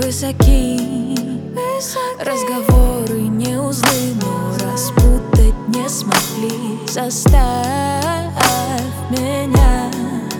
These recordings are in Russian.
высоки. Разговоры не узлы, но распутать не смогли. Заставь меня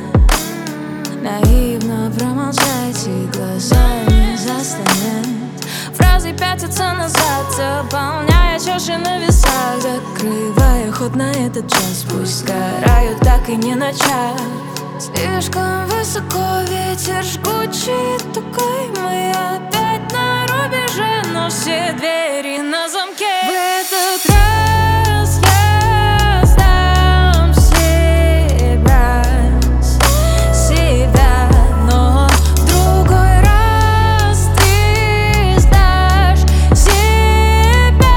наивно промолчать и глаза не заслонять. Фразы пятятся назад, заполняя чаши на весах, закрывая ход на этот час. Пусть сгорают, так и не начав. Слишком высоко ветер жгучий такой, мы опять на рубеже, но все двери на замке. В этот раз я сдам себя, но в другой раз ты сдашь себя.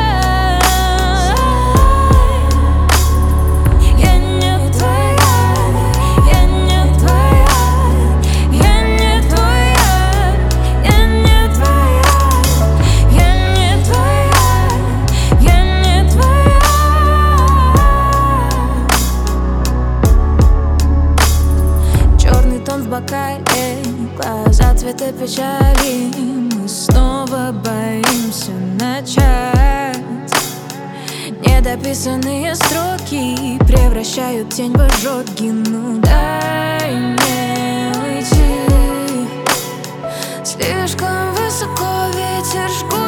Я не твоя, я не твоя, я не твоя, я не твоя, я не твоя, я не твоя. Черный тон в бокале, глаза цвета печали. Мы снова боимся начать. Недописанные строки превращают тень в ожоги. Ну дай мне уйти. Слишком высоко ветер жгут.